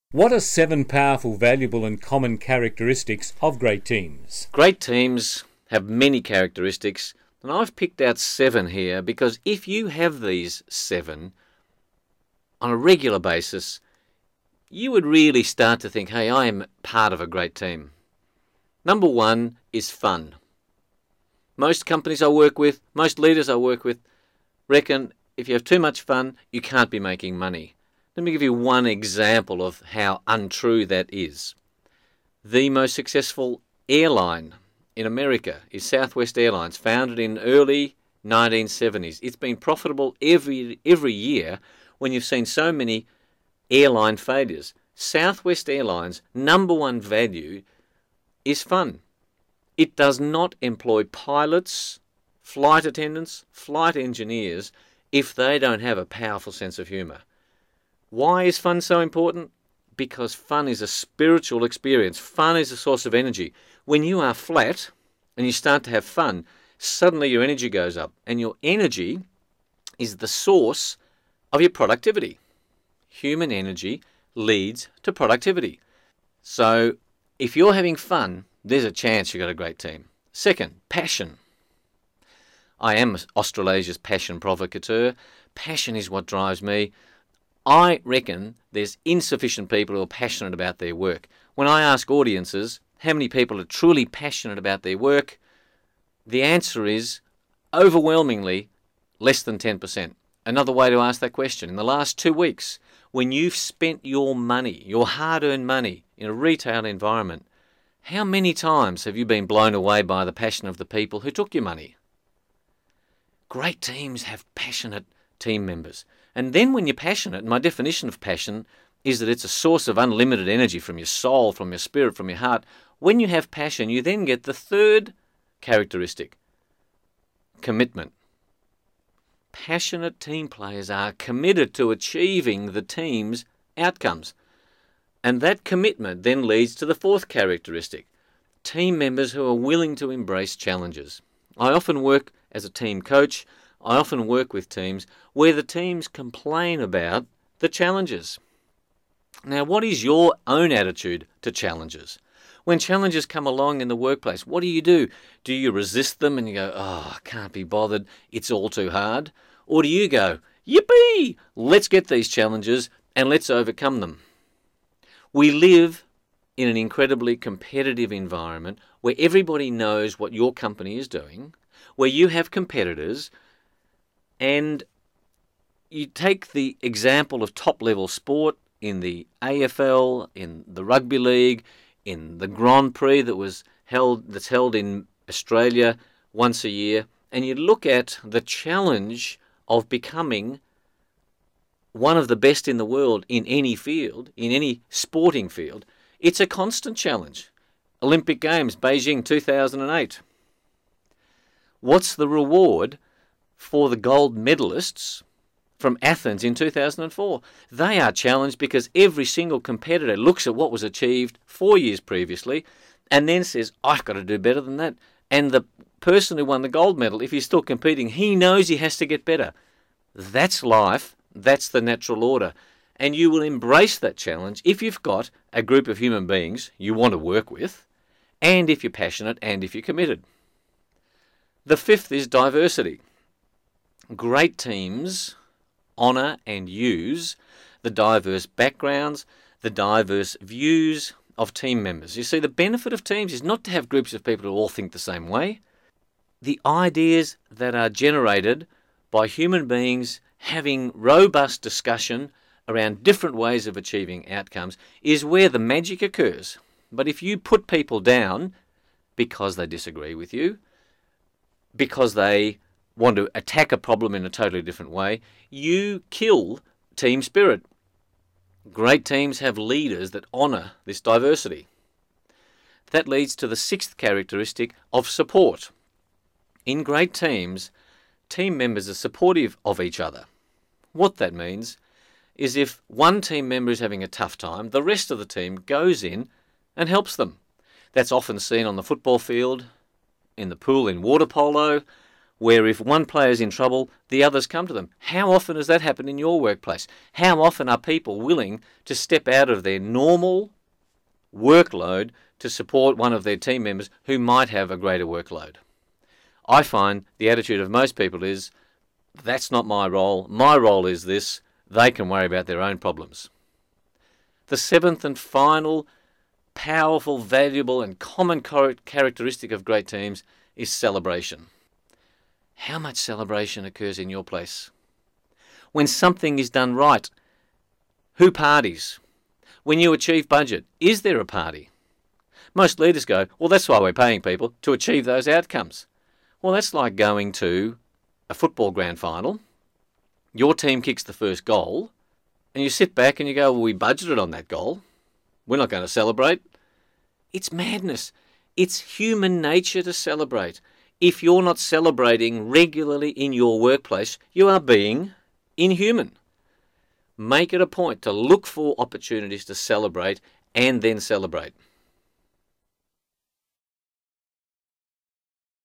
What are 7 powerful, valuable and common characteristics of great teams? Great teams have many characteristics, and I've picked out 7 here because if you have these 7 on a regular basis, you would really start to think, hey, I am part of a great team. Number 1 is fun. Most companies I work with, most leaders I work with, reckon if you have too much fun, you can't be making money. Let me give you one example of how untrue that is. The most successful airline in America is Southwest Airlines, founded in early 1970s. It's been profitable every year when you've seen so many airline failures. Southwest Airlines' number 1 value is fun. It does not employ pilots, flight attendants, flight engineers if they don't have a powerful sense of humour. Why is fun so important? Because fun is a spiritual experience. Fun is a source of energy. When you are flat and you start to have fun, suddenly your energy goes up, and your energy is the source of your productivity. Human energy leads to productivity. So if you're having fun, there's a chance you've got a great team. Second, passion. I am Australasia's passion provocateur. Passion is what drives me. I reckon there's insufficient people who are passionate about their work. When I ask audiences how many people are truly passionate about their work, the answer is overwhelmingly less than 10%. Another way to ask that question, in the last 2 weeks, when you've spent your money, your hard-earned money, in a retail environment, how many times have you been blown away by the passion of the people who took your money? Great teams have passionate team members. And then when you're passionate, my definition of passion is that it's a source of unlimited energy from your soul, from your spirit, from your heart. When you have passion, you then get the third characteristic, commitment. Passionate team players are committed to achieving the team's outcomes. And that commitment then leads to the fourth characteristic, team members who are willing to embrace challenges. I often work as a team coach. I often work with teams where the teams complain about the challenges. Now, what is your own attitude to challenges? When challenges come along in the workplace, what do? Do you resist them and you go, oh, I can't be bothered, it's all too hard? Or do you go, yippee, let's get these challenges and let's overcome them? We live in an incredibly competitive environment where everybody knows what your company is doing, where you have competitors. And you take the example of top-level sport in the AFL, in the Rugby League, in the Grand Prix that's held in Australia once a year, and you look at the challenge of becoming one of the best in the world in any field, in any sporting field. It's a constant challenge. Olympic Games, Beijing 2008. What's the reward for the gold medalists from Athens in 2004? They are challenged because every single competitor looks at what was achieved 4 years previously and then says, I've got to do better than that. And the person who won the gold medal, if he's still competing, he knows he has to get better. That's life. That's the natural order. And you will embrace that challenge if you've got a group of human beings you want to work with, and if you're passionate, and if you're committed. The fifth is diversity. Great teams honour and use the diverse backgrounds, the diverse views of team members. You see, the benefit of teams is not to have groups of people who all think the same way. The ideas that are generated by human beings having robust discussion around different ways of achieving outcomes is where the magic occurs. But if you put people down because they disagree with you, because they want to attack a problem in a totally different way, you kill team spirit. Great teams have leaders that honour this diversity. That leads to the sixth characteristic of support. In great teams, team members are supportive of each other. What that means is if one team member is having a tough time, the rest of the team goes in and helps them. That's often seen on the football field, in the pool in water polo, where if one player's in trouble, the others come to them. How often has that happened in your workplace? How often are people willing to step out of their normal workload to support one of their team members who might have a greater workload? I find the attitude of most people is, that's not my role. My role is this. They can worry about their own problems. The seventh and final powerful, valuable and common characteristic of great teams is celebration. How much celebration occurs in your place? When something is done right, who parties? When you achieve budget, is there a party? Most leaders go, well, that's why we're paying people, to achieve those outcomes. Well, that's like going to a football grand final. Your team kicks the first goal, and you sit back and you go, well, we budgeted on that goal. We're not going to celebrate. It's madness. It's human nature to celebrate. If you're not celebrating regularly in your workplace, you are being inhuman. Make it a point to look for opportunities to celebrate and then celebrate.